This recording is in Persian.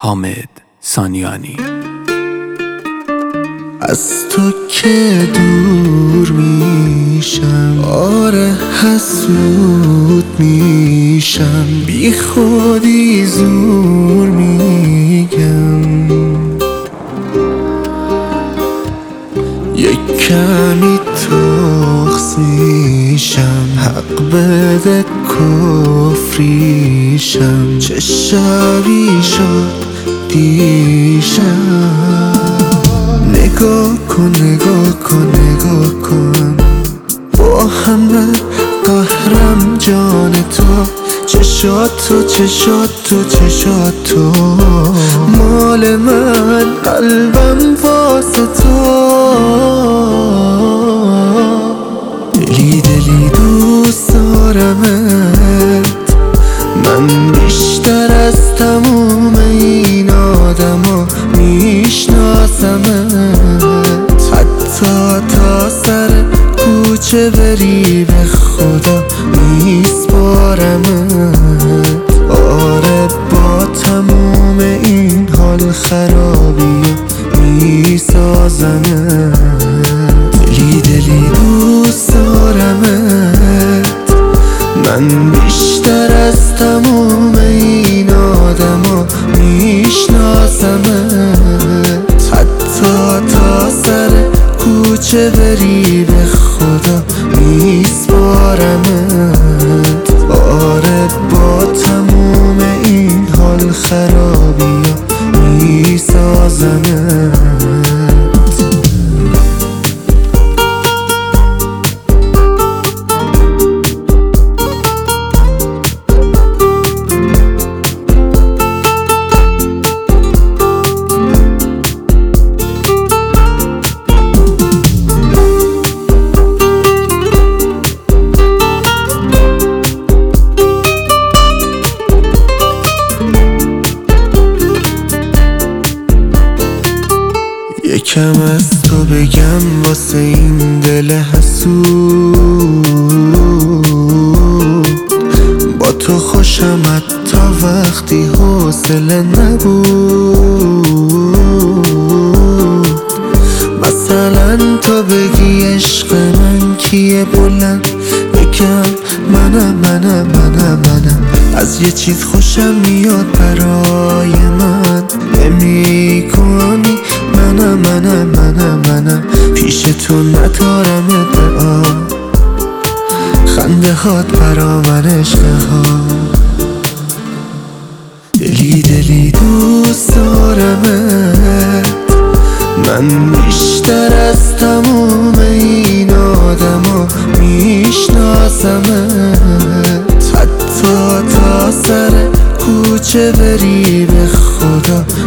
حامد سانیانی. از تو که دور میشم، آره حسود میشم، بی خودی زور میگم، یک کمی تخص میشم، حق بده کفریشم، چه شبی شد دیشب. نگاه کن نگاه کن نگاه کن، با همه قهرم جان تو، چشات تو چشات تو چشات تو، مال من قلبم واسه تو، دلی دلی دوست دارمت من، بیشتر از تموم این آدما میشناسمت، حتی تا سر کوچه بری به خدا میسپارمت. آره با تموم این حال خرابی میسازمت، دلی دلی دوست دارمت من، بیشتر از تموم این آدما میشناسمت، حتی تا سر کوچه بری به خدا میسپارمت. آره با تموم این حال خرابی میسازمت. یکم از تو بگم واسه این دل حسود، با تو خوشم حتی وقتی حوصله نبود. مثلا تو بگی عشق من کیه، بلند بگم منم، از یه چیز خوشم میاد برای من نمی کنی، منم پیش تو ندارم ادعا، خنده هات برا من عشقه ها، دلی دلی دوست دارمت من، بیشتر از تموم این آدما میشناسمت، حتی تا سر کوچه بری به خدا